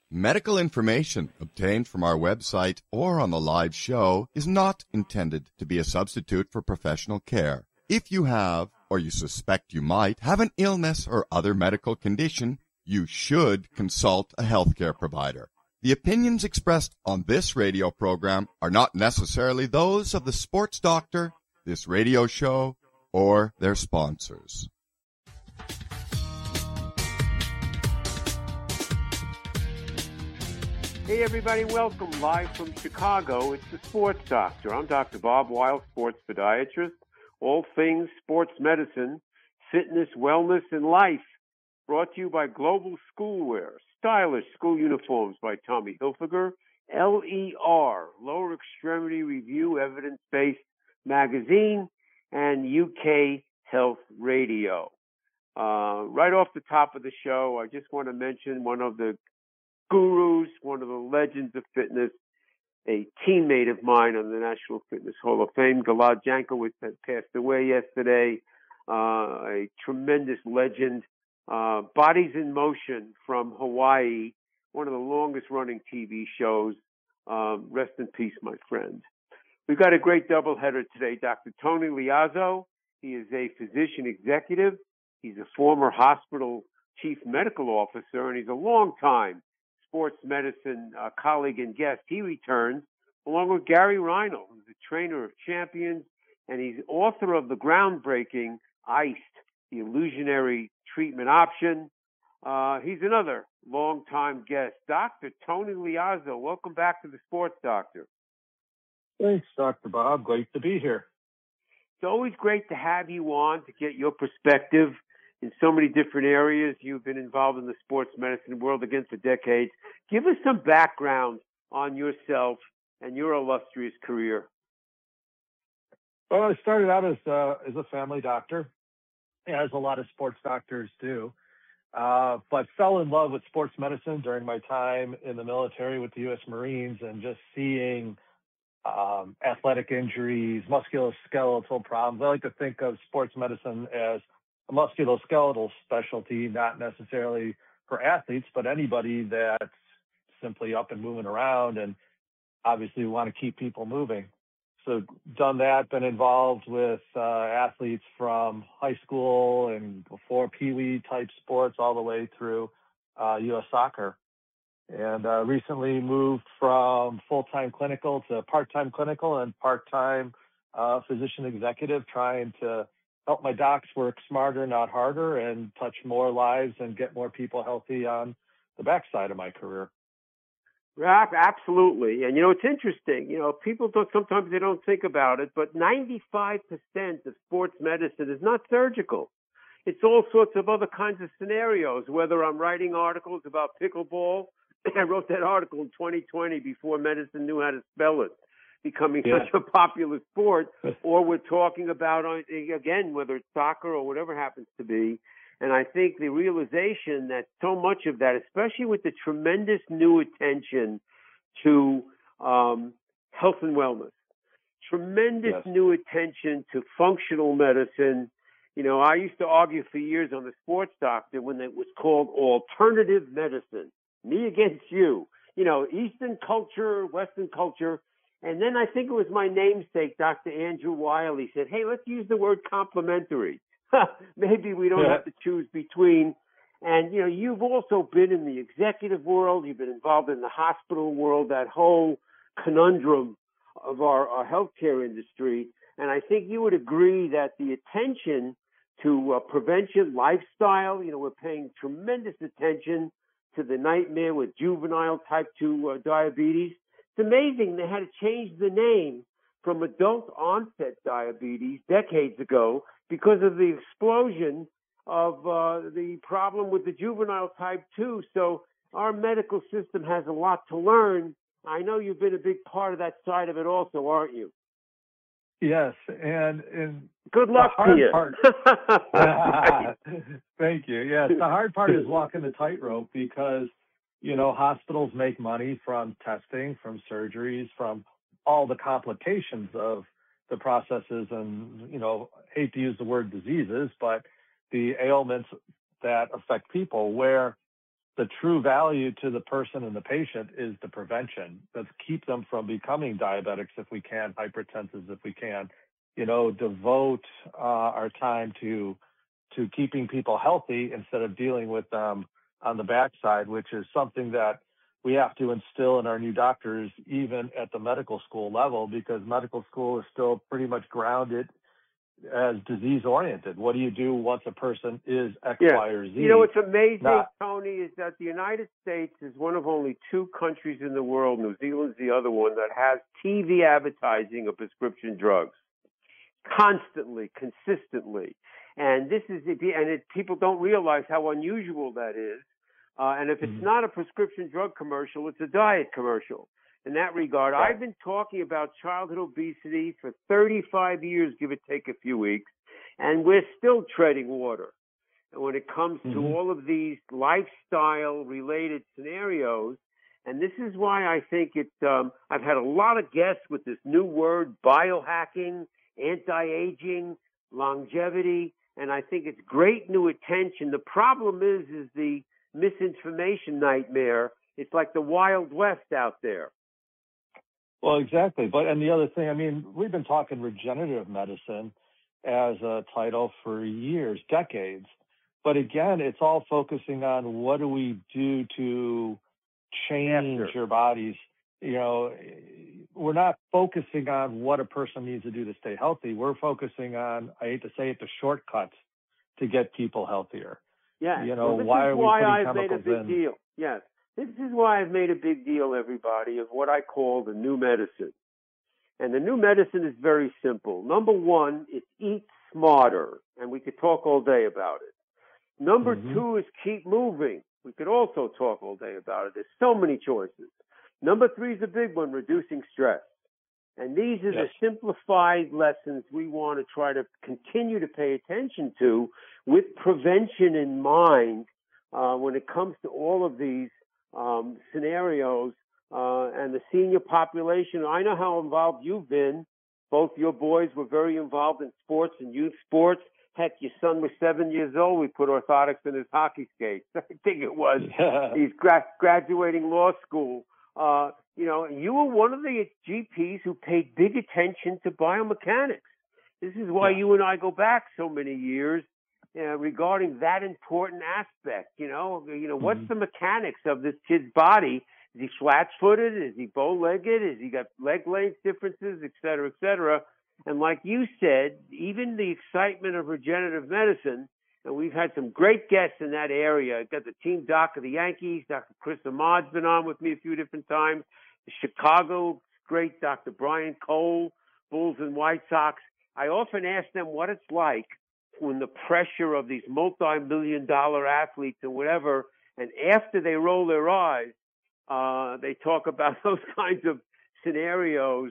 Medical information obtained from our website or on the live show is not intended to be a substitute for professional care. If you have, or you suspect you might, have an illness or other medical condition, you should consult a healthcare provider. The opinions expressed on this radio program are not necessarily those of the sports doctor, this radio show, or their sponsors. Hey everybody, welcome live from Chicago. It's the Sports Doctor. I'm Dr. Bob Weil, sports podiatrist. All things sports medicine, fitness, wellness, and life. Brought to you by Global Schoolwear, stylish school uniforms by Tommy Hilfiger, LER, Lower Extremity Review, evidence-based magazine, and UK Health Radio. Right off the top of the show, I just want to mention one of the gurus, one of the legends of fitness, a teammate of mine on the National Fitness Hall of Fame, Gilad Jankowitz, had passed away yesterday. A tremendous legend. Bodies in Motion from Hawaii, one of the longest running TV shows. Rest in peace, my friend. We've got a great doubleheader today. Dr. Tony Liazzo, he is a physician executive. He's a former hospital chief medical officer, and he's a long-time sports medicine colleague and guest. He returns along with Gary Reinl, who's a trainer of champions, and he's author of the groundbreaking ICE, the illusionary treatment option. He's another long-time guest. Dr. Tony Liazzo, welcome back to the Sports Doctor. Thanks, Dr. Bob. Great to be here. It's always great to have you on to get your perspective in so many different areas. You've been involved in the sports medicine world again for decades. Give us some background on yourself and your illustrious career. Well, I started out as a family doctor, as a lot of sports doctors do, but fell in love with sports medicine during my time in the military with the U.S. Marines, and just seeing athletic injuries, musculoskeletal problems. I like to think of sports medicine as a musculoskeletal specialty, not necessarily for athletes, but anybody that's simply up and moving around, and obviously we want to keep people moving. So done that, been involved with athletes from high school and before Pee Wee type sports all the way through U.S. soccer. And recently moved from full-time clinical to part-time clinical and part-time physician executive, trying to help my docs work smarter, not harder, and touch more lives and get more people healthy on the backside of my career. Absolutely. And, it's interesting. People sometimes they don't think about it, but 95% of sports medicine is not surgical. It's all sorts of other kinds of scenarios, whether I'm writing articles about pickleball. I wrote that article in 2020 before medicine knew how to spell it, becoming such a popular sport, or we're talking about, again, whether it's soccer or whatever happens to be. And I think the realization that so much of that, especially with the tremendous new attention to health and wellness, tremendous new attention to functional medicine. I used to argue for years on the Sports Doctor when it was called alternative medicine, me against you, Eastern culture, Western culture. And then I think it was my namesake, Dr. Andrew Wiley, said, hey, let's use the word complementary. Maybe we don't have to choose between. And, you've also been in the executive world. You've been involved in the hospital world, that whole conundrum of our healthcare industry. And I think you would agree that the attention to prevention, lifestyle, we're paying tremendous attention to the nightmare with juvenile type 2 diabetes. It's amazing they had to change the name from adult onset diabetes decades ago because of the explosion of the problem with the juvenile type 2. So our medical system has a lot to learn. I know you've been a big part of that side of it also, aren't you? Yes, and good luck to you. Thank you. Yes, the hard part is walking the tightrope because, hospitals make money from testing, from surgeries, from all the complications of the processes and, hate to use the word diseases, but the ailments that affect people, where the true value to the person and the patient is the prevention. Let's keep them from becoming diabetics if we can, hypertensives if we can, devote our time to keeping people healthy instead of dealing with them on the backside, which is something that we have to instill in our new doctors, even at the medical school level, because medical school is still pretty much grounded as disease oriented. What do you do once a person is X, Y, or Z? What's amazing, Tony, is that the United States is one of only 2 countries in the world, New Zealand's the other one, that has TV advertising of prescription drugs constantly, consistently. And people don't realize how unusual that is. And if it's not a prescription drug commercial, it's a diet commercial. In that regard, I've been talking about childhood obesity for 35 years, give or take a few weeks, and we're still treading water. And when it comes to all of these lifestyle-related scenarios, and this is why I think I've had a lot of guests with this new word, biohacking, anti-aging, longevity, and I think it's great new attention. The problem is the misinformation nightmare. It's like the Wild West out there. Well, exactly. And the other thing, we've been talking regenerative medicine as a title for years, decades. But again, it's all focusing on what do we do to change your bodies. We're not focusing on what a person needs to do to stay healthy. We're focusing on, I hate to say it, the shortcuts to get people healthier. Yeah. Why are we putting chemicals in? Deal. Yes. This is why I've made a big deal, everybody, of what I call the new medicine. And the new medicine is very simple. Number 1, it's eat smarter, and we could talk all day about it. Number 2 is keep moving. We could also talk all day about it. There's so many choices. Number 3 is a big one, reducing stress. And these are the simplified lessons we want to try to continue to pay attention to with prevention in mind when it comes to all of these scenarios and the senior population. I know how involved you've been. Both your boys were very involved in sports and youth sports. Heck, your son was 7 years old. We put orthotics in his hockey skates. I think it was. He's graduating law school. You were one of the GPs who paid big attention to biomechanics. This is why you and I go back so many years regarding that important aspect. What's the mechanics of this kid's body? Is he flat-footed? Is he bow-legged? Has he got leg length differences, et cetera, et cetera? And like you said, even the excitement of regenerative medicine, and we've had some great guests in that area. I've got the team doc of the Yankees, Dr. Chris Ahmad's been on with me a few different times. The Chicago, great Dr. Brian Cole, Bulls and White Sox. I often ask them what it's like when the pressure of these multi-million-dollar athletes or whatever, and after they roll their eyes, they talk about those kinds of scenarios,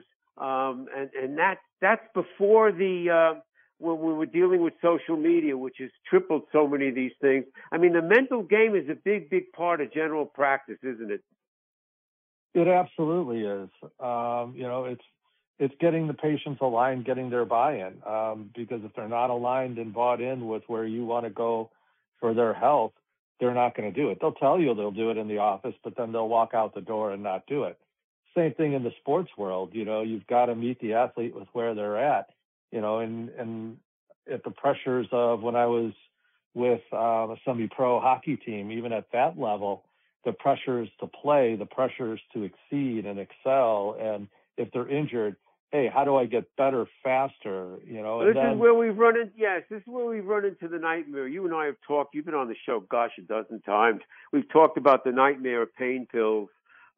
and that's before when we were dealing with social media, which has tripled so many of these things. The mental game is a big, big part of general practice, isn't it? It absolutely is. It's getting the patients aligned, getting their buy-in, because if they're not aligned and bought in with where you want to go for their health, they're not going to do it. They'll tell you they'll do it in the office, but then they'll walk out the door and not do it. Same thing in the sports world. You've got to meet the athlete with where they're at, and at the pressures of when I was with a semi-pro hockey team, even at that level, the pressures to play, the pressures to exceed and excel. And if they're injured, hey, how do I get better faster? This is where we've run into the nightmare. You and I have talked. You've been on the show, a dozen times. We've talked about the nightmare of pain pills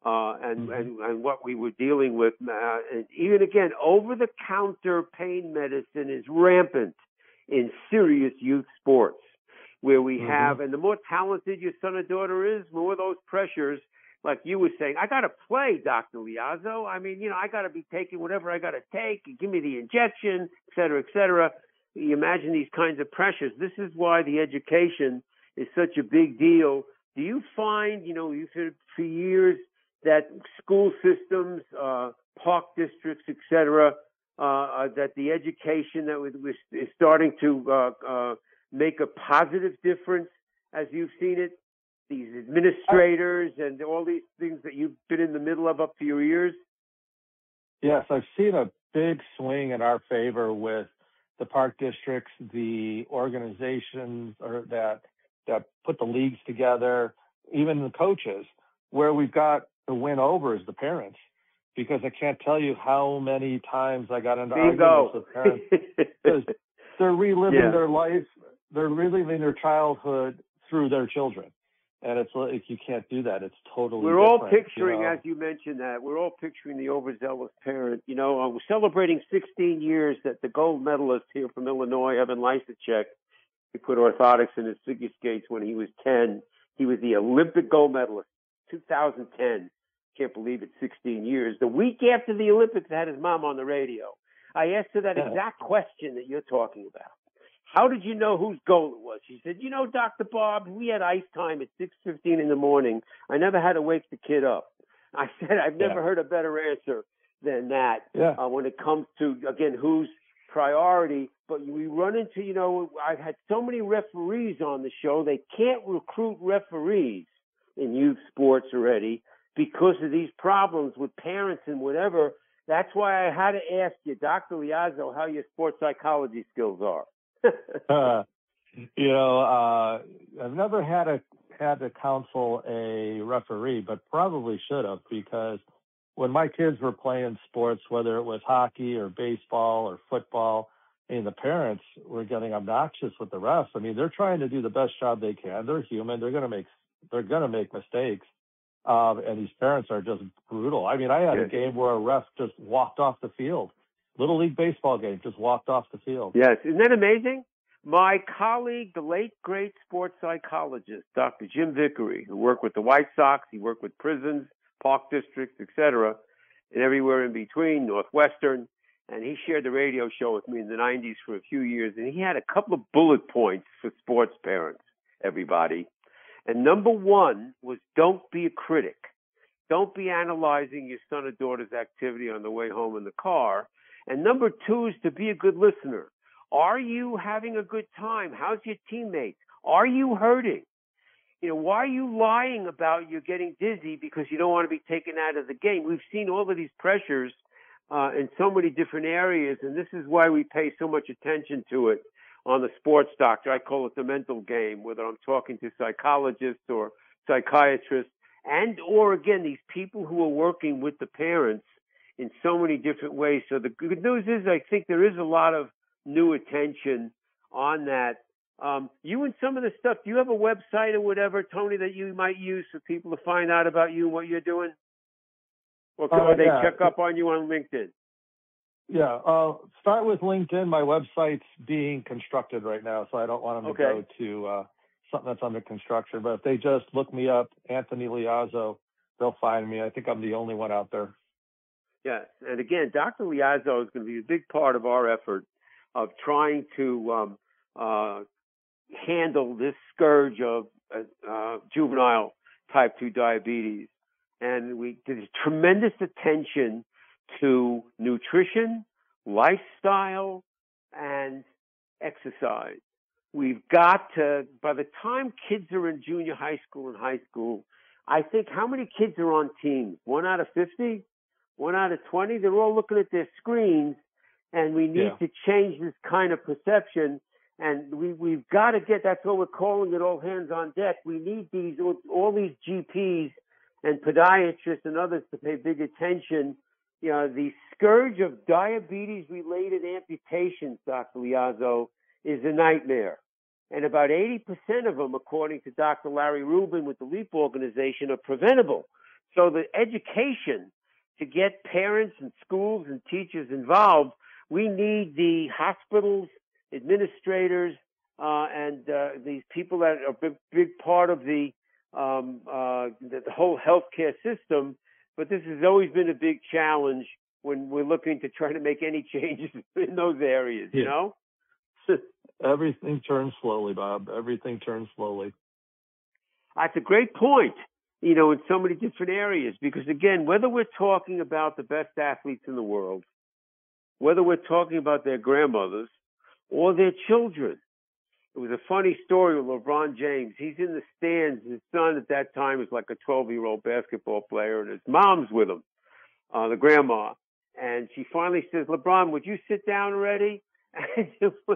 and what we were dealing with. And even again, over-the-counter pain medicine is rampant in serious youth sports, where we have, and the more talented your son or daughter is, more of those pressures. Like you were saying, I got to play, Dr. Liazzo. I got to be taking whatever I got to take. Give me the injection, et cetera, et cetera. You imagine these kinds of pressures. This is why the education is such a big deal. Do you find, you've said for years that school systems, park districts, et cetera, that the education that is starting to make a positive difference as you've seen it? these administrators and all these things that you've been in the middle of up to your ears? Yes, I've seen a big swing in our favor with the park districts, the organizations that put the leagues together, even the coaches. Where we've got the win over is the parents, because I can't tell you how many times I got into arguments with parents because they're reliving their life, they're reliving their childhood through their children. And it's like, you can't do that. It's totally We're all different, picturing, as you mentioned that, we're all picturing the overzealous parent. We're celebrating 16 years that the gold medalist here from Illinois, Evan Lysacek, he put orthotics in his figure skates when he was 10. He was the Olympic gold medalist, 2010. Can't believe it, 16 years. The week after the Olympics, I had his mom on the radio. I asked her that exact question that you're talking about. How did you know whose goal it was? She said, Dr. Bob, we had ice time at 6:15 in the morning. I never had to wake the kid up. I said, I've never heard a better answer than that when it comes to, again, who's priority. But we run into, I've had so many referees on the show. They can't recruit referees in youth sports already because of these problems with parents and whatever. That's why I had to ask you, Dr. Liazzo, how your sports psychology skills are. I've never had to counsel a referee, but probably should have, because when my kids were playing sports, whether it was hockey or baseball or football, the parents were getting obnoxious with the refs. They're trying to do the best job they can. They're human. They're going to make mistakes. And these parents are just brutal. I had a game where a ref just walked off the field. Little League baseball game, just walked off the field. Yes. Isn't that amazing? My colleague, the late, great sports psychologist, Dr. Jim Vickery, who worked with the White Sox, he worked with prisons, park districts, etc., and everywhere in between, Northwestern, and he shared the radio show with me in the 90s for a few years, and he had a couple of bullet points for sports parents, everybody. And number one was, don't be a critic. Don't be analyzing your son or daughter's activity on the way home in the car. And number two is to be a good listener. Are you having a good time? How's your teammates? Are you hurting? Why are you lying about you're getting dizzy because you don't want to be taken out of the game? We've seen all of these pressures in so many different areas, and this is why we pay so much attention to it on the Sports Doctor. I call it the mental game, whether I'm talking to psychologists or psychiatrists or, again, these people who are working with the parents in so many different ways. So the good news is I think there is a lot of new attention on that. You and some of the stuff, do you have a website or whatever, Tony, that you might use for people to find out about you and what you're doing? Or can they check up on you on LinkedIn? Yeah, start with LinkedIn. My website's being constructed right now, so I don't want them to go to something that's under construction. But if they just look me up, Anthony Liazzo, they'll find me. I think I'm the only one out there. Yes, and again, Dr. Liazzo is going to be a big part of our effort of trying to handle this scourge of juvenile type 2 diabetes. And there's tremendous attention to nutrition, lifestyle, and exercise. We've got to, by the time kids are in junior high school and high school, I think how many kids are on teams? 1 out of 50? 1 out of 20? They're all looking at their screens, and we need to change this kind of perception. And we've got to get, that's what we're calling it, all hands on deck. We need all these GPs and podiatrists and others to pay big attention. The scourge of diabetes-related amputations, Dr. Liazzo, is a nightmare. And about 80% of them, according to Dr. Larry Rubin with the LEAP organization, are preventable. So the education to get parents and schools and teachers involved, we need the hospitals, administrators, and these people that are a big part of the whole healthcare system. But this has always been a big challenge when we're looking to try to make any changes in those areas, you know? Everything turns slowly, Bob. Everything turns slowly. That's a great point, in so many different areas. Because, again, whether we're talking about the best athletes in the world, whether we're talking about their grandmothers or their children, It was a funny story with LeBron James. He's in the stands. His son at that time was like a 12-year-old basketball player, and his mom's with him, the grandma. And she finally says, "LeBron, would you sit down already?" And it was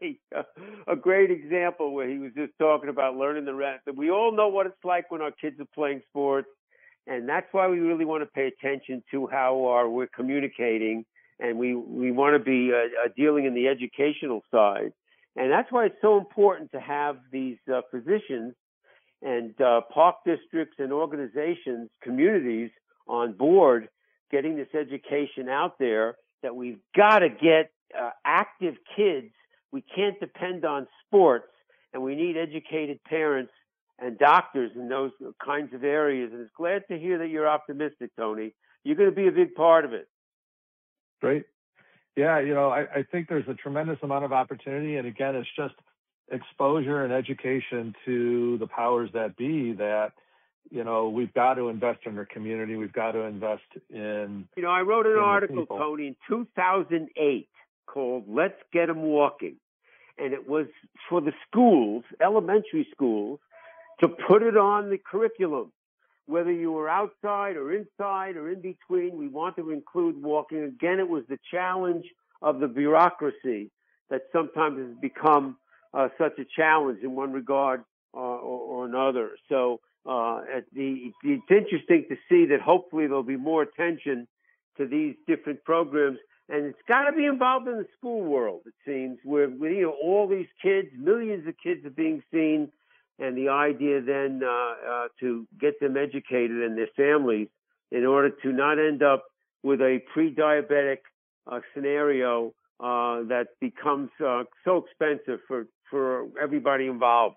a great example where he was just talking about learning the rest. We all know what it's like when our kids are playing sports, and that's why we really want to pay attention to how we're communicating, and we want to be dealing in the educational side. And that's why it's so important to have these physicians and park districts and organizations, communities on board, getting this education out there, that we've got to get active kids. We can't depend on sports, and we need educated parents and doctors in those kinds of areas. And it's glad to hear that you're optimistic, Tony. You're going to be a big part of it. Great. Yeah, I think there's a tremendous amount of opportunity. And again, it's just exposure and education to the powers that be that, we've got to invest in our community. We've got to invest in. I wrote an article, Tony, in 2008 called "Let's Get 'Em Walking." And it was for the schools, elementary schools, to put it on the curriculum. Whether you were outside or inside or in between, we want to include walking. Again, it was the challenge of the bureaucracy that sometimes has become such a challenge in one regard or another. So it's interesting to see that hopefully there'll be more attention to these different programs. And it's got to be involved in the school world, it seems, where all these kids, millions of kids are being seen, and the idea then to get them educated and their families in order to not end up with a pre-diabetic scenario that becomes so expensive for everybody involved.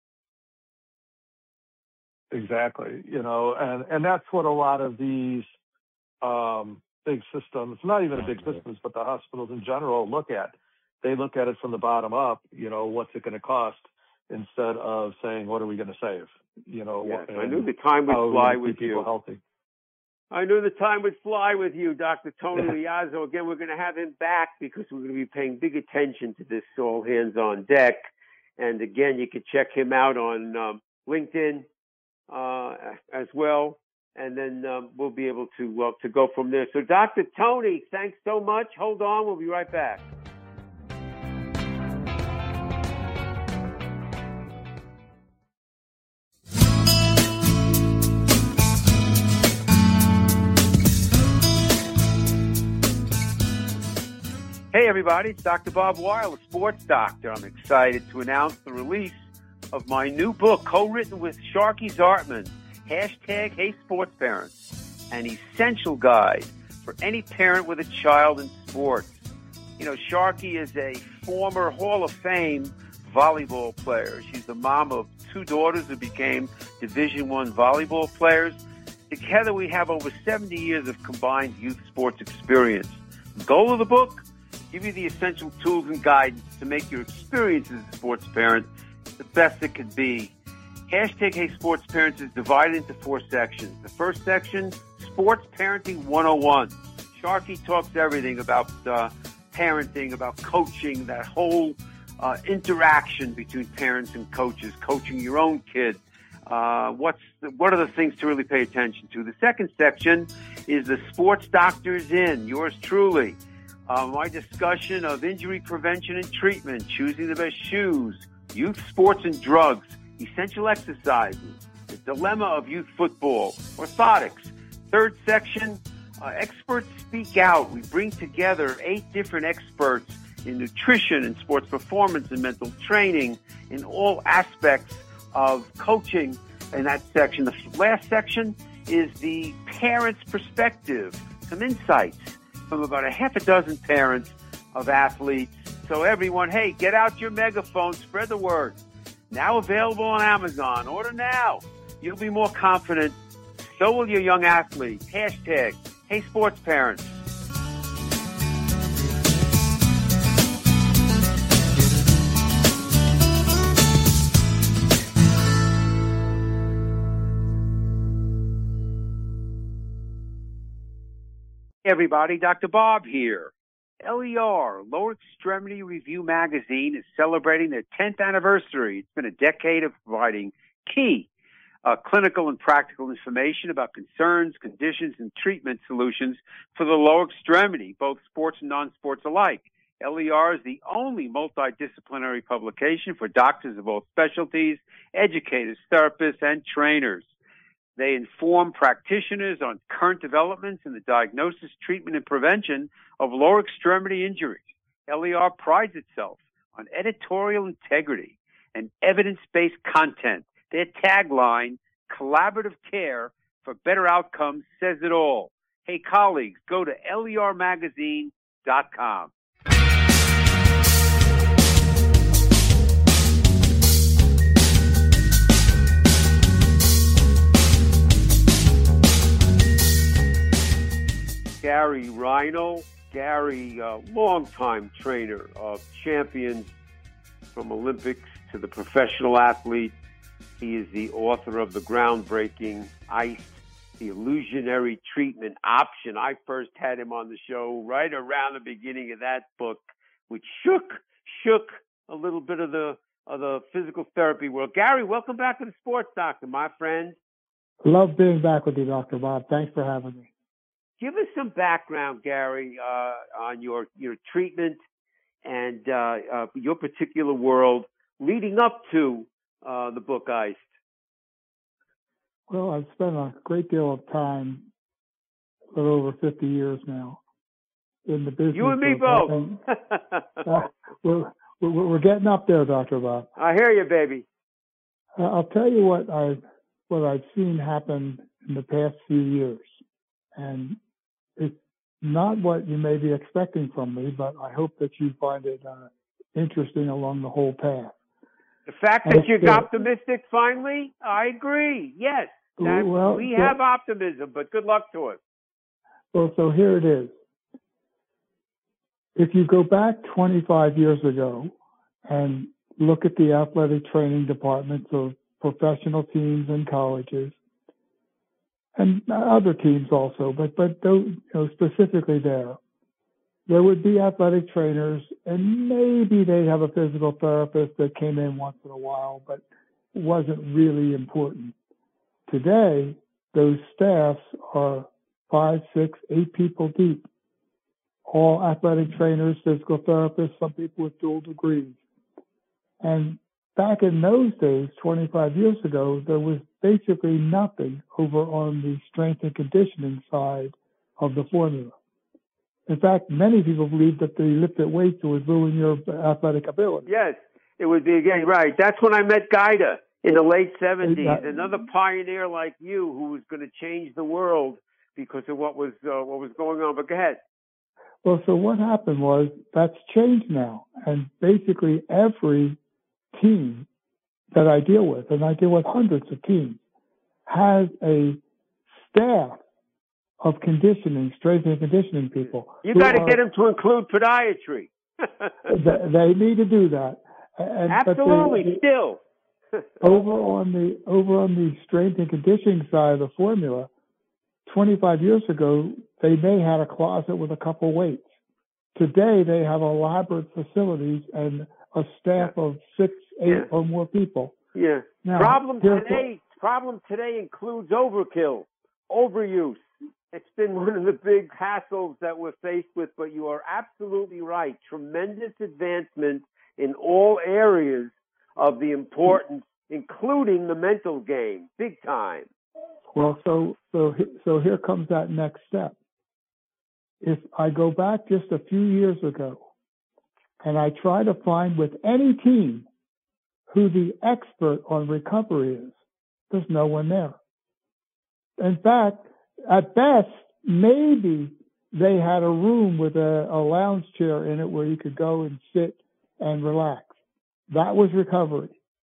Exactly. And that's what a lot of these big systems, not even the big systems, but the hospitals in general look at. They look at it from the bottom up, what's it going to cost, instead of saying, what are we going to save? Yes, I knew the time would fly with you. Healthy. I knew the time would fly with you, Dr. Tony Liazzo. Again, we're going to have him back because we're going to be paying big attention to this All Hands on Deck. And again, you can check him out on LinkedIn as well. And then we'll be able to go from there. So, Dr. Tony, thanks so much. Hold on. We'll be right back. Hey, everybody. It's Dr. Bob Weil, a sports doctor. I'm excited to announce the release of my new book, co-written with Sharky Zartman, #HeySportsParents, an essential guide for any parent with a child in sports. Sharky is a former Hall of Fame volleyball player. She's the mom of 2 daughters who became Division I volleyball players. Together, we have over 70 years of combined youth sports experience. The goal of the book? Give you the essential tools and guidance to make your experience as a sports parent the best it could be. #HeySportsParents is divided into 4 sections. The first section, Sports Parenting 101. Sharky talks everything about parenting, about coaching, that whole interaction between parents and coaches, coaching your own kid. What are the things to really pay attention to? The second section is the Sports Doctor's In, yours truly. My discussion of injury prevention and treatment, choosing the best shoes, youth sports and drugs, essential exercises, the dilemma of youth football, orthotics. Third section, experts speak out. We bring together 8 different experts in nutrition and sports performance and mental training in all aspects of coaching in that section. The last section is the parent's perspective, some insights from about a half a dozen parents of athletes. So everyone, hey, get out your megaphone, spread the word. Now available on Amazon. Order now. You'll be more confident. So will your young athlete. #HeySportsParents. Hey everybody, Dr. Bob here. LER, Lower Extremity Review Magazine, is celebrating their 10th anniversary. It's been a decade of providing key clinical and practical information about concerns, conditions, and treatment solutions for the lower extremity, both sports and non-sports alike. LER is the only multidisciplinary publication for doctors of all specialties, educators, therapists, and trainers. They inform practitioners on current developments in the diagnosis, treatment, and prevention of lower extremity injuries. LER prides itself on editorial integrity and evidence-based content. Their tagline, collaborative care for better outcomes, says it all. Hey, colleagues, go to lermagazine.com. Gary Reinold. Gary, longtime trainer of champions from Olympics to the professional athlete. He is the author of the groundbreaking ICE, the illusionary treatment option. I first had him on the show right around the beginning of that book, which shook a little bit of the physical therapy world. Gary, welcome back to the Sports Doctor, my friend. Love being back with you, Dr. Bob. Thanks for having me. Give us some background, Gary, on your treatment and your particular world leading up to the book ICE. Well, I've spent a great deal of time, a little over 50 years now, in the business. You and me both. We're getting up there, Dr. Bob. I hear you, baby. I'll tell you what I've seen happen in the past few years, and it's not what you may be expecting from me, but I hope that you find it interesting along the whole path. The fact that you're optimistic, finally, I agree. Yes, we have optimism, but good luck to us. Well, so here it is. If you go back 25 years ago and look at the athletic training departments of professional teams and colleges, and other teams also, but those, specifically there would be athletic trainers, and maybe they'd have a physical therapist that came in once in a while, but wasn't really important. Today, those staffs are 5, 6, 8 people deep, all athletic trainers, physical therapists, some people with dual degrees. And back in those days, 25 years ago, there was basically nothing over on the strength and conditioning side of the formula. In fact, many people believe that the lifted weights would ruin your athletic ability. Yes, it would be again, right. That's when I met Gaida in the late 70s, another pioneer like you who was going to change the world because of what was going on. But go ahead. Well, so what happened was that's changed now. And basically every team that I deal with, and I deal with hundreds of teams, has a staff of conditioning, strength and conditioning people. You got to get them to include podiatry. They need to do that. And, absolutely, still. over on the strength and conditioning side of the formula, 25 years ago, they may have had a closet with a couple weights. Today, they have elaborate facilities and a staff of 6, 8 or more people. Yeah. Now, problem today includes overkill, overuse. It's been one of the big hassles that we're faced with, but you are absolutely right. Tremendous advancement in all areas of the importance, including the mental game, big time. Well, so here comes that next step. If I go back just a few years ago and I try to find with any team who the expert on recovery is, there's no one there. In fact, at best, maybe they had a room with a lounge chair in it where you could go and sit and relax. That was recovery.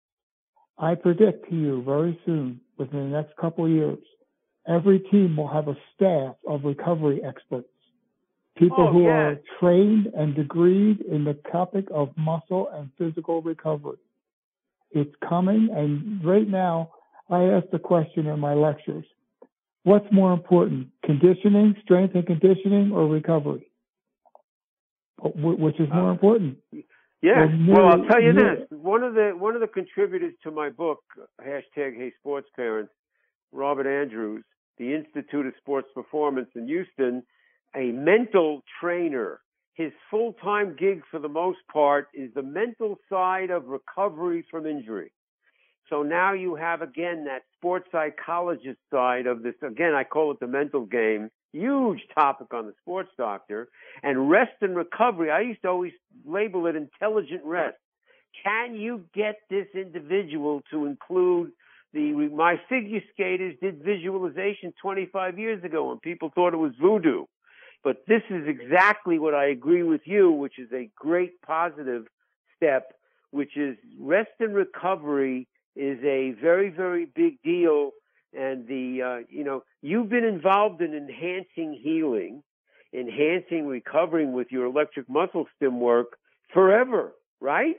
I predict to you very soon, within the next couple of years, every team will have a staff of recovery experts. People who are trained and degreed in the topic of muscle and physical recovery. It's coming, and right now, I ask the question in my lectures, what's more important, conditioning, strength and conditioning, or recovery? which is more important. Yeah. Well, I'll tell you this. One of the contributors to my book, #HeySportsParents, Robert Andrews, the Institute of Sports Performance in Houston, a mental trainer. His full-time gig for the most part is the mental side of recovery from injury. So now you have, again, that sports psychologist side of this. Again, I call it the mental game. Huge topic on the Sports Doctor. And rest and recovery, I used to always label it intelligent rest. Can you get this individual to include my figure skaters did visualization 25 years ago when people thought it was voodoo. But this is exactly what I agree with you, which is a great positive step, which is rest and recovery is a very, very big deal. And you've been involved in enhancing healing, enhancing recovering with your electric muscle stim work forever, right?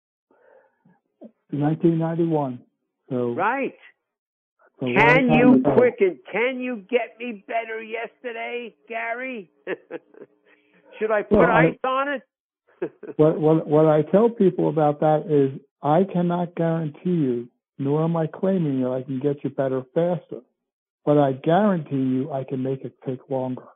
1991. So right. Can you get me better yesterday, Gary? Should I put ice on it? What I tell people about that is I cannot guarantee you, nor am I claiming that I can get you better faster, but I guarantee you I can make it take longer.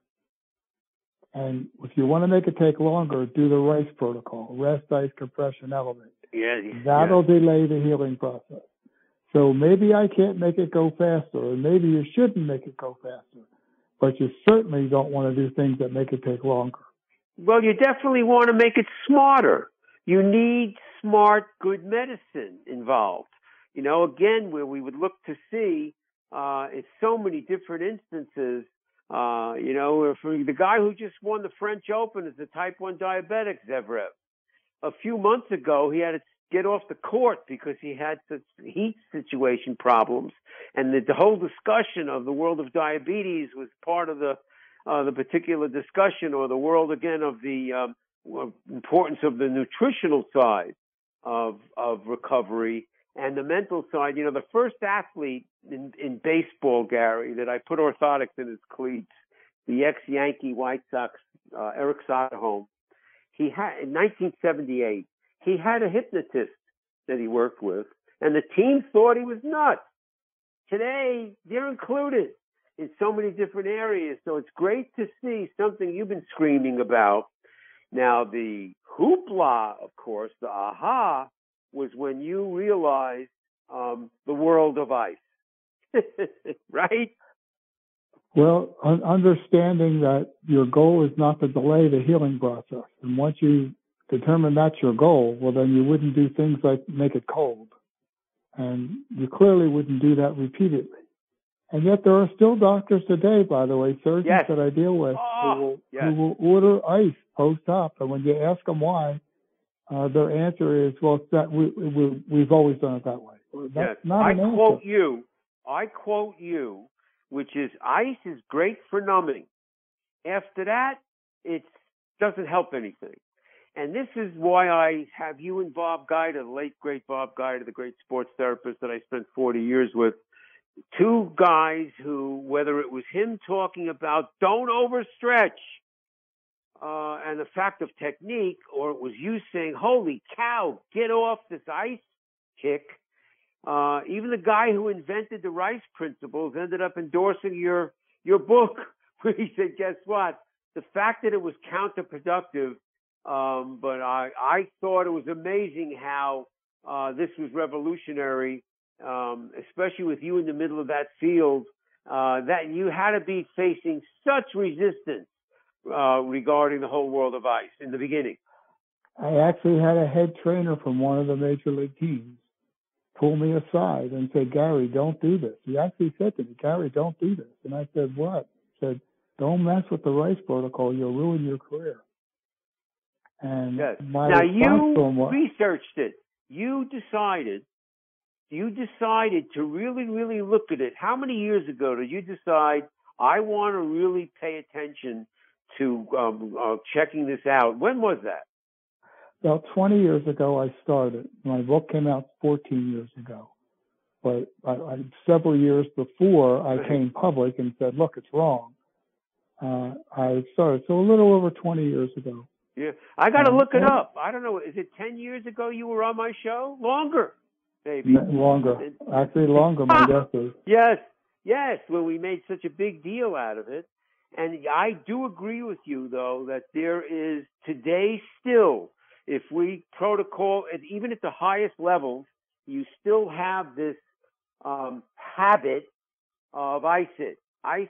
And if you want to make it take longer, do the RICE protocol, rest, ice, compression, elevate. That'll delay the healing process. So maybe I can't make it go faster, or maybe you shouldn't make it go faster, but you certainly don't want to do things that make it take longer. Well, you definitely want to make it smarter. You need smart, good medicine involved. Again, where we would look to see in so many different instances, for the guy who just won the French Open is a type 1 diabetic, Zverev. A few months ago, he had to get off the court because he had such heat situation problems. And the whole discussion of the world of diabetes was part of the particular discussion, or the world, again, of the importance of the nutritional side of recovery and the mental side. The first athlete in baseball, Gary, that I put orthotics in his cleats, the ex-Yankee White Sox, Eric Soderholm, he had, in 1978, he had a hypnotist that he worked with, and the team thought he was nuts. Today, they're included in so many different areas, so it's great to see something you've been screaming about. Now, the hoopla, of course, the aha, was when you realized the world of ice, right? Well, understanding that your goal is not to delay the healing process. And once you determine that's your goal, well, then you wouldn't do things like make it cold. And you clearly wouldn't do that repeatedly. And yet there are still doctors today, by the way, surgeons that I deal with, who will order ice post-op. And when you ask them why, their answer is, well, it's that we've always done it that way. That's not an answer. I quote you, which is, ice is great for numbing. After that, it doesn't help anything. And this is why I have you and Bob Guida, the late, great Bob Guida, the great sports therapist that I spent 40 years with, two guys who, whether it was him talking about don't overstretch and the fact of technique, or it was you saying, holy cow, get off this ice kick. Even the guy who invented the RICE principles ended up endorsing your book, where he said, guess what? The fact that it was counterproductive, but I thought it was amazing how this was revolutionary, especially with you in the middle of that field, that you had to be facing such resistance regarding the whole world of ice in the beginning. I actually had a head trainer from one of the major league teams pull me aside and said, Gary, don't do this. He actually said to me, Gary, don't do this. And I said, what? He said, don't mess with the RICE protocol. You'll ruin your career. And now you researched it. You decided to really, really look at it. How many years ago did you decide, I want to really pay attention to checking this out? When was that? About 20 years ago, I started. My book came out 14 years ago. But several years before I came public and said, look, it's wrong, I started. So a little over 20 years ago. Yeah, I got to look it up. I don't know. Is it 10 years ago you were on my show? Longer, maybe. Longer. Actually, longer, my guess is. Yes, when we made such a big deal out of it. And I do agree with you, though, that there is today still, if we protocol, even at the highest levels, you still have this habit of ISIT.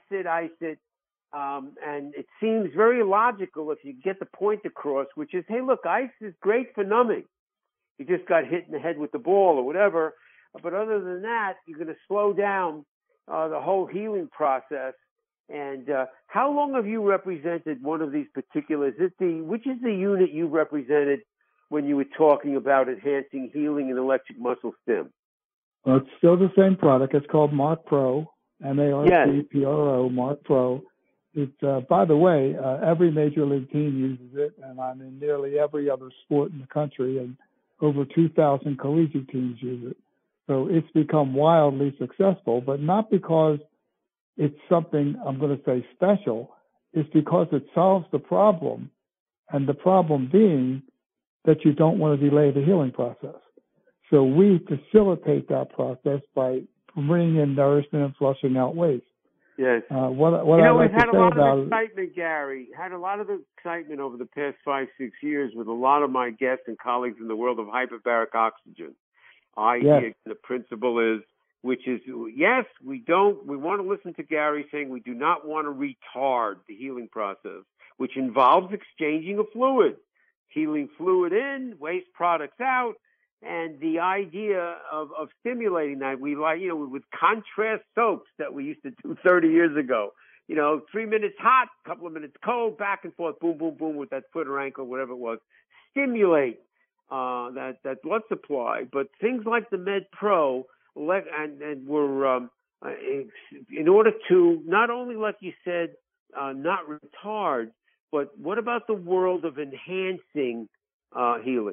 And it seems very logical if you get the point across, which is, hey, look, ice is great for numbing. You just got hit in the head with the ball or whatever. But other than that, you're going to slow down the whole healing process. And how long have you represented one of these particulars? Which is the unit you represented when you were talking about enhancing healing in electric muscle stim? Well, it's still the same product. It's called Mark Pro, MARCPRO, Mark Pro. It's, by the way, every major league team uses it, and I'm in nearly every other sport in the country, and over 2,000 collegiate teams use it. So it's become wildly successful, but not because it's something, I'm going to say, special. It's because it solves the problem, and the problem being that you don't want to delay the healing process. So we facilitate that process by bringing in nourishment and flushing out waste. Yes. What I like we've had to say a lot about of excitement, Gary. Had a lot of excitement over the past 5-6 years with a lot of my guests and colleagues in the world of hyperbaric oxygen. The principle is, which is, yes, we want to listen to Gary saying we do not want to retard the healing process, which involves exchanging of fluid, healing fluid in, waste products out. And the idea of stimulating that, we like, with contrast soaps that we used to do 30 years ago, 3 minutes hot, a couple of minutes cold, back and forth, boom, boom, boom, with that foot or ankle, whatever it was, stimulate that blood supply. But things like the Med Pro, and we're in order to not only, like you said, not retard, but what about the world of enhancing healing?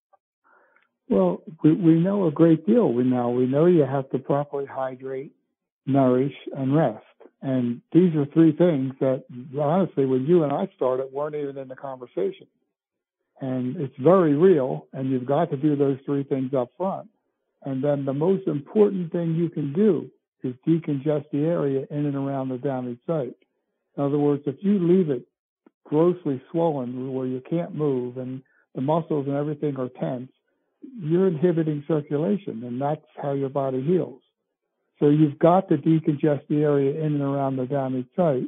Well, we know a great deal. We know you have to properly hydrate, nourish, and rest. And these are three things that, honestly, when you and I started, weren't even in the conversation. And it's very real, and you've got to do those three things up front. And then the most important thing you can do is decongest the area in and around the damaged site. In other words, if you leave it grossly swollen where you can't move and the muscles and everything are tense, you're inhibiting circulation, and that's how your body heals. So you've got to decongest the area in and around the damaged site.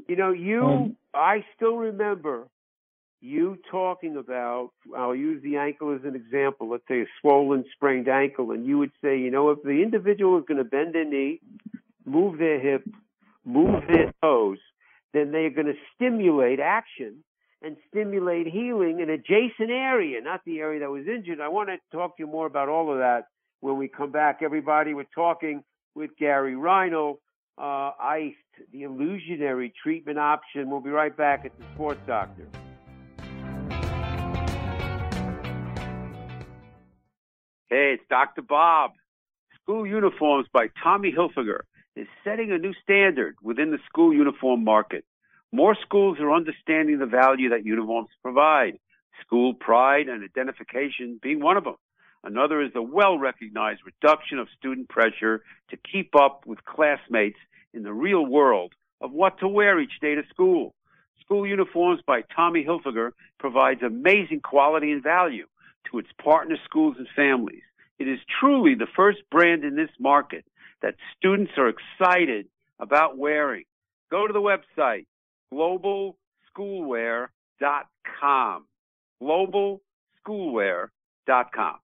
I still remember you talking about, I'll use the ankle as an example, let's say a swollen, sprained ankle, and you would say, if the individual is going to bend their knee, move their hip, move their toes, then they're going to stimulate action and stimulate healing in adjacent area, not the area that was injured. I want to talk to you more about all of that when we come back. Everybody, we're talking with Gary Reinl, ICE, the illusionary treatment option. We'll be right back at the Sports Doctor. Hey, it's Dr. Bob. School Uniforms by Tommy Hilfiger is setting a new standard within the school uniform market. More schools are understanding the value that uniforms provide, school pride and identification being one of them. Another is the well-recognized reduction of student pressure to keep up with classmates in the real world of what to wear each day to school. School Uniforms by Tommy Hilfiger provides amazing quality and value to its partner schools and families. It is truly the first brand in this market that students are excited about wearing. Go to the website, globalschoolwear.com. globalschoolwear.com.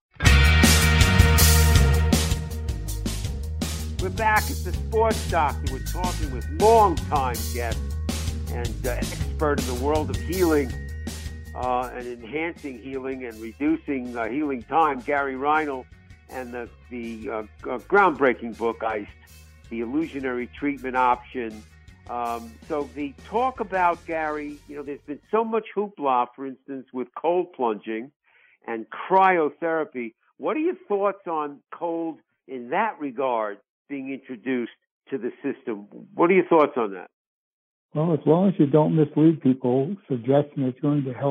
We're back at the Sports Doctor. We're talking with longtime guest and expert in the world of healing and enhancing healing and reducing healing time, Gary Reinl, and the groundbreaking book, ICE, the illusionary treatment option. So the talk about, Gary, there's been so much hoopla, for instance, with cold plunging and cryotherapy. What are your thoughts on cold in that regard being introduced to the system? What are your thoughts on that? Well, as long as you don't mislead people, suggesting it's going to help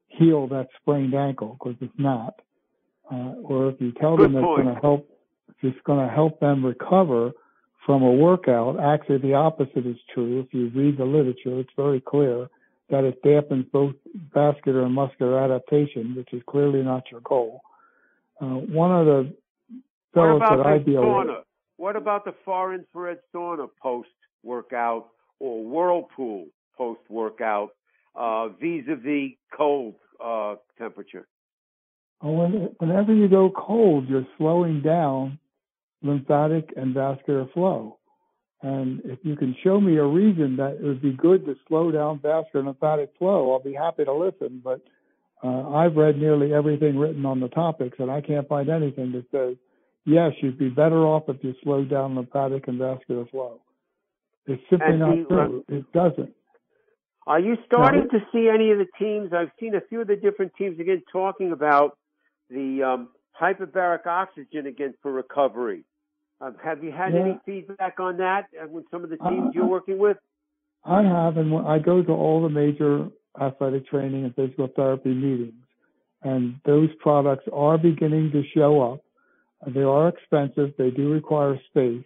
heal that sprained ankle, because it's not. Or if you tell them it's going to help them recover from a workout, actually the opposite is true. If you read the literature, it's very clear that it dampens both vascular and muscular adaptation, which is clearly not your goal. One of the fellows that I deal with. What about the far infrared sauna post-workout or whirlpool post-workout vis-a-vis cold temperature? Whenever you go cold, you're slowing down lymphatic and vascular flow. And if you can show me a reason that it would be good to slow down vascular and lymphatic flow, I'll be happy to listen. But I've read nearly everything written on the topics, and I can't find anything that says, yes, you'd be better off if you slowed down lymphatic and vascular flow. It's simply not true. It doesn't. Are you starting to see any of the teams? I've seen a few of the different teams, again, talking about the hyperbaric oxygen, again, for recovery. Have you had any feedback on that with some of the teams you're working with? I have, and I go to all the major athletic training and physical therapy meetings, and those products are beginning to show up. They are expensive. They do require space.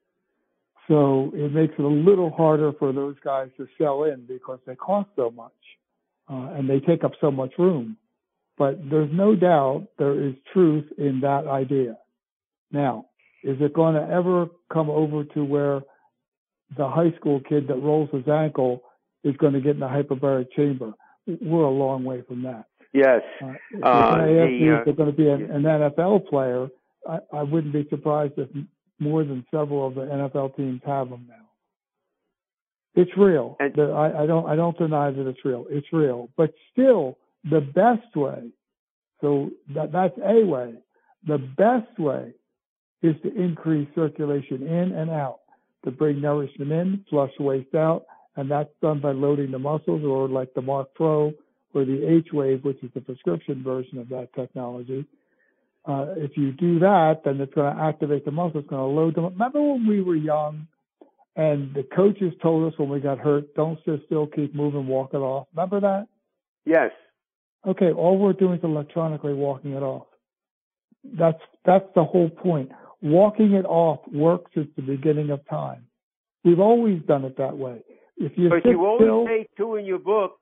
So it makes it a little harder for those guys to sell in because they cost so much and they take up so much room. But there's no doubt there is truth in that idea. Now, is it going to ever come over to where the high school kid that rolls his ankle is going to get in the hyperbaric chamber? We're a long way from that. Yes. If they're going to be an NFL player, I wouldn't be surprised if more than several of the NFL teams have them now. It's real. I don't deny that it's real. It's real. But still, the best way, so that's a way, the best way is to increase circulation in and out, to bring nourishment in, flush waste out, and that's done by loading the muscles, or like the Mark Pro or the H-Wave, which is the prescription version of that technology. If you do that, then it's going to activate the muscles, it's going to load them up. Remember when we were young and the coaches told us when we got hurt, don't sit still, keep moving, walk it off? Remember that? Yes. Okay, all we're doing is electronically walking it off. That's the whole point. Walking it off works since the beginning of time. We've always done it that way. But you always say, too, in your book,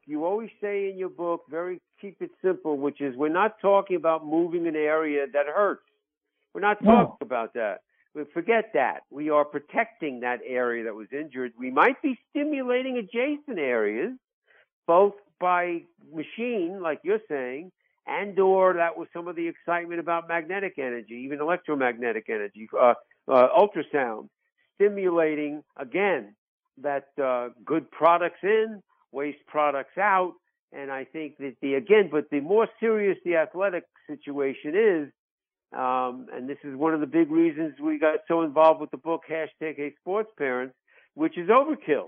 very keep it simple, which is we're not talking about moving an area that hurts. We're not talking about that. We forget that. We are protecting that area that was injured. We might be stimulating adjacent areas, both by machine, like you're saying, and or that was some of the excitement about magnetic energy, even electromagnetic energy, ultrasound, stimulating, again, that good products in, waste products out. And I think that but the more serious the athletic situation is, and this is one of the big reasons we got so involved with the book, #HeySportsParents, which is overkill.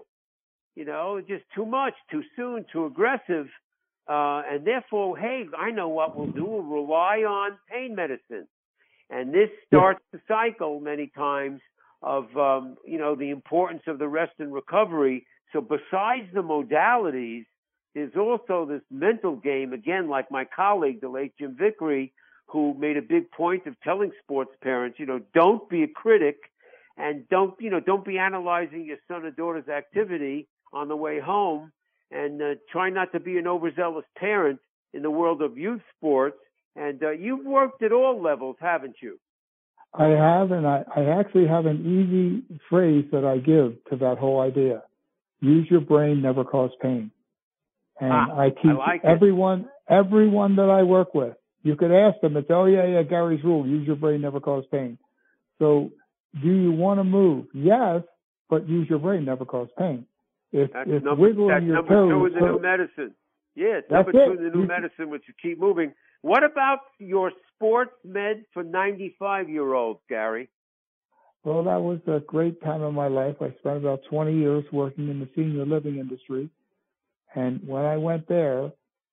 Just too much, too soon, too aggressive. And therefore, I know what we'll do. We'll rely on pain medicine. And this starts the cycle many times of, the importance of the rest and recovery. So besides the modalities, there's also this mental game, again, like my colleague, the late Jim Vickery, who made a big point of telling sports parents, don't be a critic and don't be analyzing your son or daughter's activity on the way home, and try not to be an overzealous parent in the world of youth sports. And you've worked at all levels, haven't you? I have, and I actually have an easy phrase that I give to that whole idea. Use your brain, never cause pain. And I teach everyone that I work with. You could ask them, it's, Gary's rule, use your brain, never cause pain. So do you want to move? Yes, but use your brain, never cause pain. If wiggling your toes. That's number 2 in the new medicine. Yeah, it's number 2 in the new medicine, which you keep moving. What about your sports med for 95-year-olds, Gary? Well, that was a great time of my life. I spent about 20 years working in the senior living industry. And when I went there,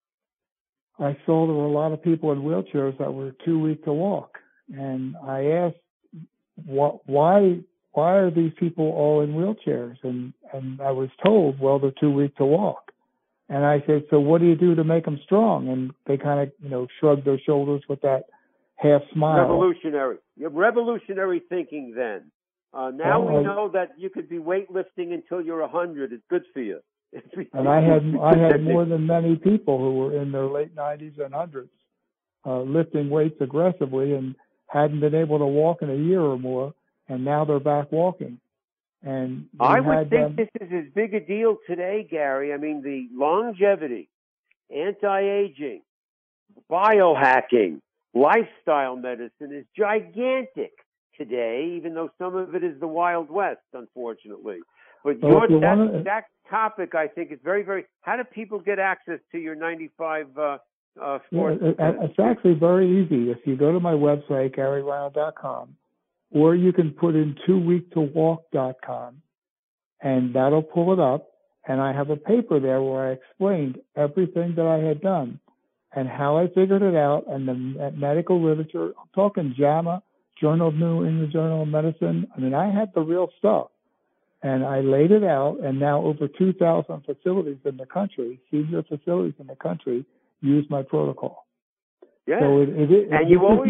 I saw there were a lot of people in wheelchairs that were too weak to walk. And I asked, why are these people all in wheelchairs? And I was told, well, they're too weak to walk. And I said, so what do you do to make them strong? And they kind of, shrugged their shoulders with that half smile. Revolutionary thinking then. Now we know that you could be weightlifting until you're 100. It's good for you. And I had more than many people who were in their late 90s and hundreds lifting weights aggressively and hadn't been able to walk in a year or more, and now they're back walking. And I would think this is as big a deal today, Gary. I mean, the longevity, anti-aging, biohacking, lifestyle medicine is gigantic today, even though some of it is the Wild West, unfortunately. But that topic, I think, is very, very... How do people get access to your 95 sports? It's actually very easy. If you go to my website, GaryReinold.com, or you can put in 2weektowalk.com, and that'll pull it up. And I have a paper there where I explained everything that I had done and how I figured it out, and the medical literature. I'm talking JAMA, Journal of New England Journal of Medicine. I mean, I had the real stuff. And I laid it out, and now over 2,000 facilities in the country, senior facilities in the country, use my protocol. Yeah. So you always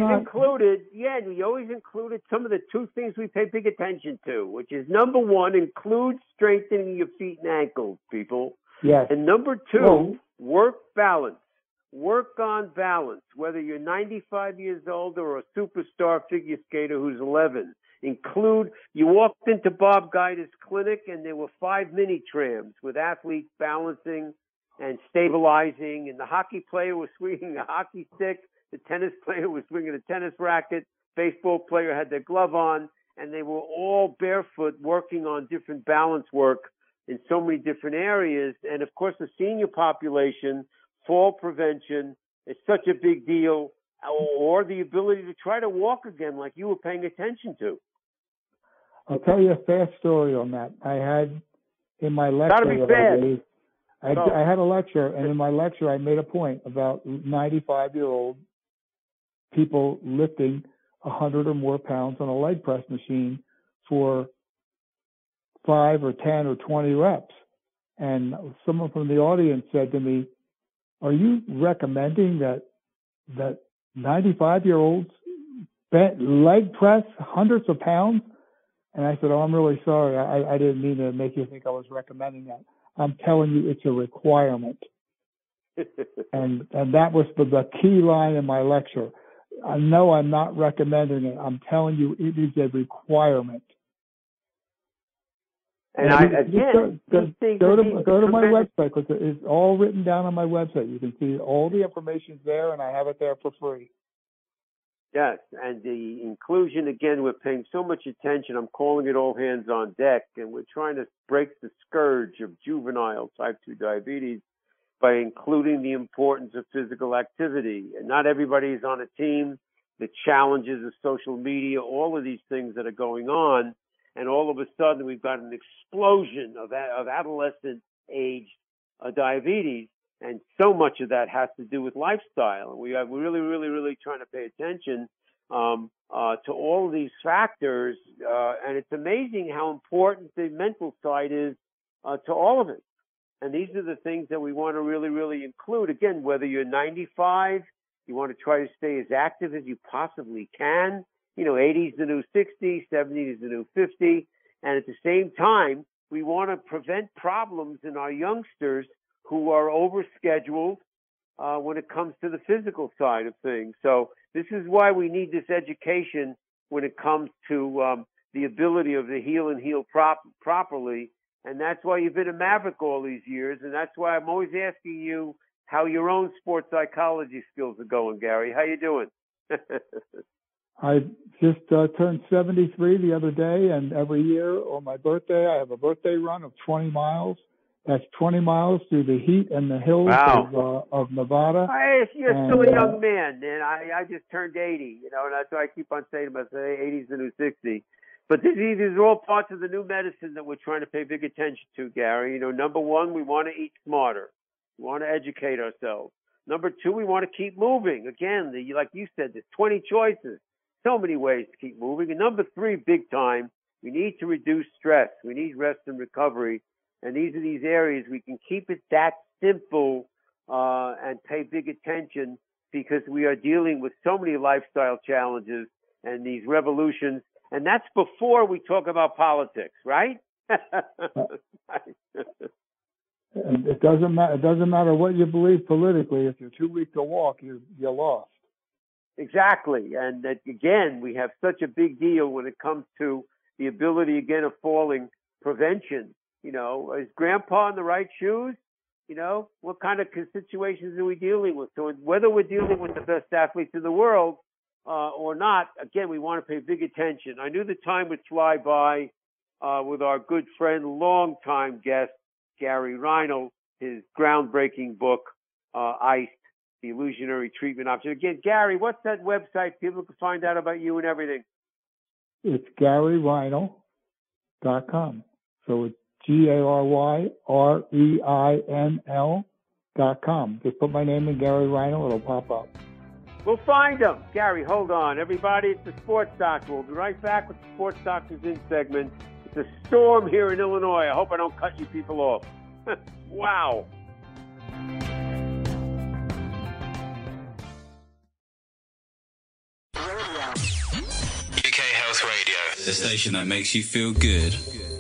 included some of the two things we pay big attention to, which is number one, include strengthening your feet and ankles, people. Yes. And number two, work balance. Work on balance, whether you're 95 years old or a superstar figure skater who's 11. You walked into Bob Guida's clinic and there were 5 mini trams with athletes balancing and stabilizing, and the hockey player was swinging a hockey stick, the tennis player was swinging a tennis racket, baseball player had their glove on, and they were all barefoot working on different balance work in so many different areas. And of course, the senior population, fall prevention is such a big deal, or the ability to try to walk again like you were paying attention to. I'll tell you a fast story on that. I had in my lecture I had a lecture, and in my lecture I made a point about 95-year-old people lifting 100 or more pounds on a leg press machine for 5 or 10 or 20 reps. And someone from the audience said to me, "Are you recommending that 95-year-olds leg press hundreds of pounds?" And I said, "Oh, I'm really sorry. I didn't mean to make you think I was recommending that. I'm telling you it's a requirement." and that was the key line in my lecture. No, I'm not recommending it. I'm telling you it is a requirement. And go to my website, because it's all written down on my website. You can see all the information there, and I have it there for free. Yes, and the inclusion, again, we're paying so much attention. I'm calling it all hands on deck, and we're trying to break the scourge of juvenile type 2 diabetes by including the importance of physical activity. And not everybody is on a team. The challenges of social media, all of these things that are going on, and all of a sudden we've got an explosion of adolescent-aged diabetes. And so much of that has to do with lifestyle. And we are really, really, really trying to pay attention to all of these factors. And it's amazing how important the mental side is to all of it. And these are the things that we want to really, really include. Again, whether you're 95, you want to try to stay as active as you possibly can. 80 is the new 60, 70 is the new 50. And at the same time, we want to prevent problems in our youngsters who are overscheduled when it comes to the physical side of things. So this is why we need this education when it comes to the ability of the heal properly. And that's why you've been a maverick all these years. And that's why I'm always asking you how your own sports psychology skills are going, Gary. How you doing? I just turned 73 the other day, and every year on my birthday, I have a birthday run of 20 miles. That's 20 miles through the heat and the hills of Nevada. You're still a young man, and I just turned 80, and that's why I keep on saying to myself, 80 is the new 60. But these are all parts of the new medicine that we're trying to pay big attention to, Gary. Number one, we want to eat smarter. We want to educate ourselves. Number two, we want to keep moving. Again, like you said, there's 20 choices, so many ways to keep moving. And number three, big time, we need to reduce stress. We need rest and recovery. And these are these areas we can keep it that simple and pay big attention, because we are dealing with so many lifestyle challenges and these revolutions. And that's before we talk about politics, right? And it doesn't matter. It doesn't matter what you believe politically. If you're too weak to walk, you're lost. Exactly. And that, again, we have such a big deal when it comes to the ability, again, of falling prevention. You know, is Grandpa in the right shoes? You know, what kind of situations are we dealing with? So whether we're dealing with the best athletes in the world or not, again, we want to pay big attention. I knew the time would fly by with our good friend, longtime guest, Gary Reinold, his groundbreaking book, Iced, The Illusionary Treatment Option. Again, Gary, what's that website? People can find out about you and everything. It's GaryReinl.com. So it's GaryReinl.com. Just put my name in, Gary Reinold, it'll pop up. We'll find them. Gary, hold on. Everybody, it's the Sports Doctor. We'll be right back with the Sports Doctor's In segment. It's a storm here in Illinois. I hope I don't cut you people off. Wow. UK Health Radio, the station that makes you feel good.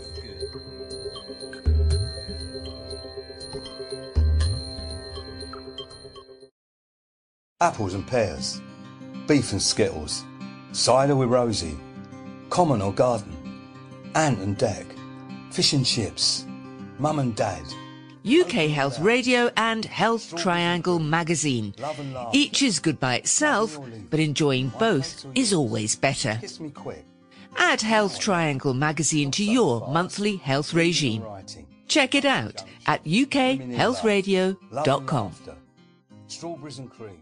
Apples and pears, beef and skittles, cider with Rosie, common or garden, Ant and Dec, fish and chips, Mum and Dad. UK Health Radio and Health Triangle magazine. Each is good by itself, but enjoying both is always better. Kiss me quick. Add Health Triangle magazine to your monthly health regime. Check it out at ukhealthradio.com. Strawberries and cream.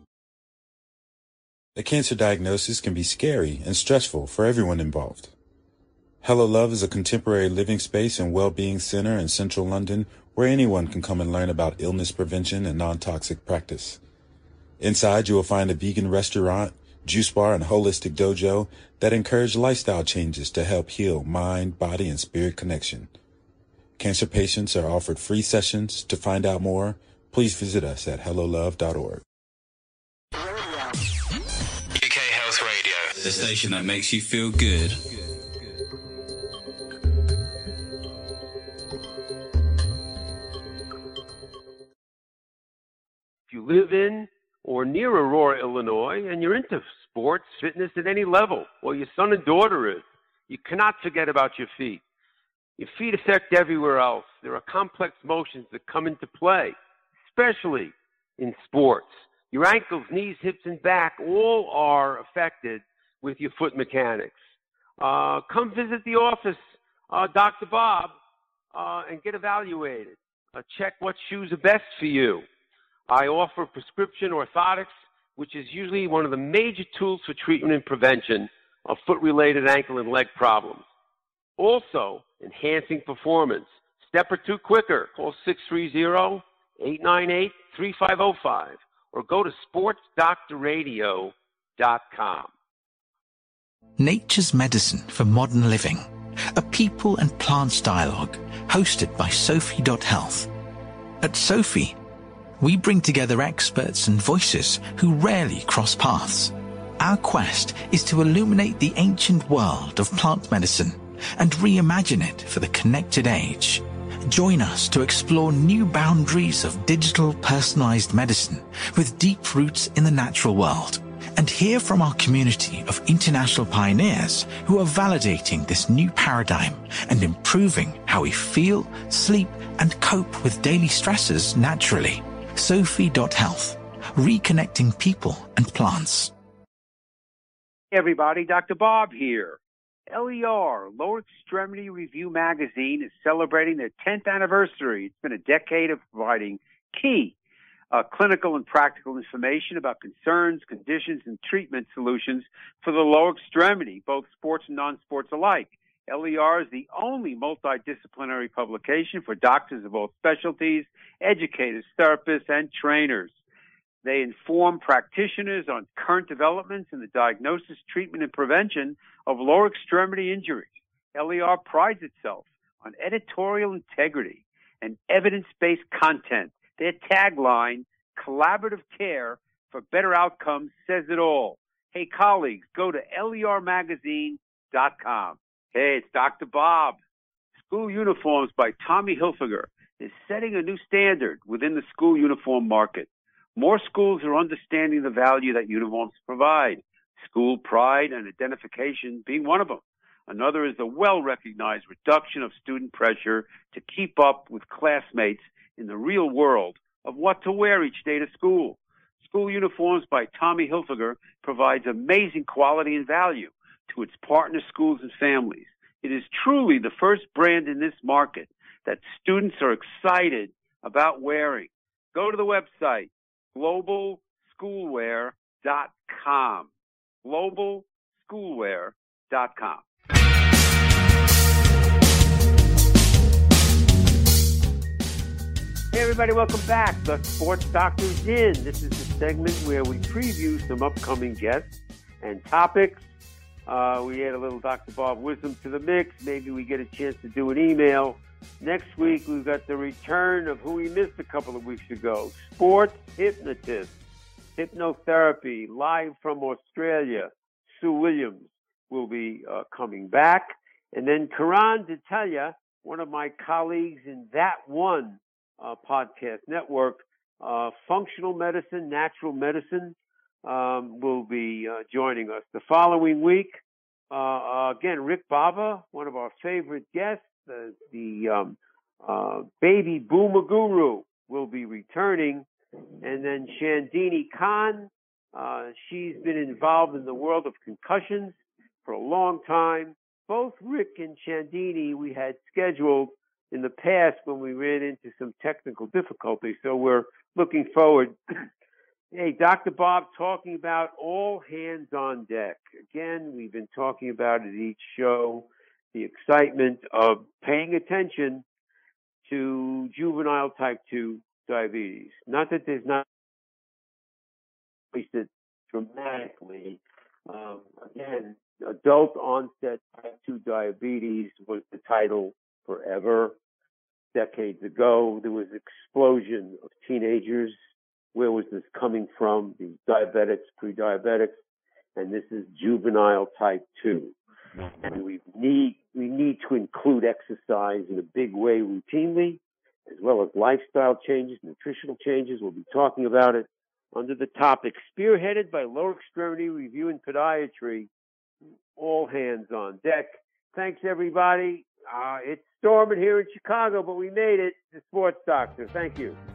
A cancer diagnosis can be scary and stressful for everyone involved. Hello Love is a contemporary living space and well-being center in central London where anyone can come and learn about illness prevention and non-toxic practice. Inside, you will find a vegan restaurant, juice bar, and holistic dojo that encourage lifestyle changes to help heal mind, body, and spirit connection. Cancer patients are offered free sessions. To find out more, please visit us at hellolove.org. The station that makes you feel good. If you live in or near Aurora, Illinois, and you're into sports, fitness at any level, or your son and daughter is, you cannot forget about your feet. Your feet affect everywhere else. There are complex motions that come into play, especially in sports. Your ankles, knees, hips, and back all are affected with your foot mechanics. Come visit the office, Dr. Bob, and get evaluated. Check what shoes are best for you. I offer prescription orthotics, which is usually one of the major tools for treatment and prevention of foot-related ankle and leg problems. Also, enhancing performance. Step or two quicker. Call 630-898-3505 or go to sportsdoctorradio.com. Nature's Medicine for Modern Living, a people and plants dialogue hosted by Sophie.Health. At Sophie, we bring together experts and voices who rarely cross paths. Our quest is to illuminate the ancient world of plant medicine and reimagine it for the connected age. Join us to explore new boundaries of digital personalized medicine with deep roots in the natural world, and hear from our community of international pioneers who are validating this new paradigm and improving how we feel, sleep, and cope with daily stresses naturally. Sophie.Health, reconnecting people and plants. Hey everybody, Dr. Bob here. LER, Lower Extremity Review Magazine, is celebrating their 10th anniversary. It's been a decade of providing key clinical and practical information about concerns, conditions, and treatment solutions for the lower extremity, both sports and non-sports alike. LER is the only multidisciplinary publication for doctors of all specialties, educators, therapists, and trainers. They inform practitioners on current developments in the diagnosis, treatment, and prevention of lower extremity injuries. LER prides itself on editorial integrity and evidence-based content. Their tagline, collaborative care for better outcomes, says it all. Hey, colleagues, go to lermagazine.com. Hey, it's Dr. Bob. School Uniforms by Tommy Hilfiger is setting a new standard within the school uniform market. More schools are understanding the value that uniforms provide, school pride and identification being one of them. Another is the well-recognized reduction of student pressure to keep up with classmates in the real world of what to wear each day to school. School Uniforms by Tommy Hilfiger provides amazing quality and value to its partner schools and families. It is truly the first brand in this market that students are excited about wearing. Go to the website, globalschoolwear.com. globalschoolwear.com. Hey everybody, welcome back. The Sports Doctor's In. This is the segment where we preview some upcoming guests and topics. We add a little Dr. Bob wisdom to the mix. Maybe we get a chance to do an email. Next week, we've got the return of who we missed a couple of weeks ago. Sports hypnotist, hypnotherapy, live from Australia. Sue Williams will be coming back. And then Karan D'Italia, one of my colleagues in That One podcast network, functional medicine, natural medicine, will be joining us. The following week, again, Rick Baba, one of our favorite guests, the baby boomer guru, will be returning. And then Chandini Khan, she's been involved in the world of concussions for a long time. Both Rick and Chandini we had scheduled in the past when we ran into some technical difficulties. So we're looking forward. Hey, Dr. Bob talking about all hands on deck. Again, we've been talking about it each show, the excitement of paying attention to juvenile type 2 diabetes. Not that there's not increased it dramatically. Again, adult onset type 2 diabetes was the title forever. Decades ago, there was an explosion of teenagers. Where was this coming from? The diabetics, pre-diabetics, and this is juvenile type 2. And we need to include exercise in a big way routinely, as well as lifestyle changes, nutritional changes. We'll be talking about it under the topic spearheaded by Lower Extremity Review and Podiatry. All hands on deck. Thanks, everybody. It's storming here in Chicago, but we made it. The Sports Doctor. Thank you.